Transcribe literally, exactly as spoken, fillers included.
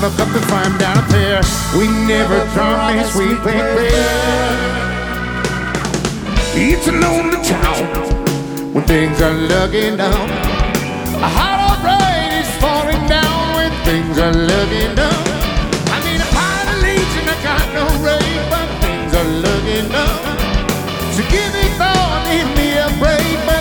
look up and find down there. We never promised we play fair. It's a lonely town when things are looking down. A hollow rain is falling down when things are looking down.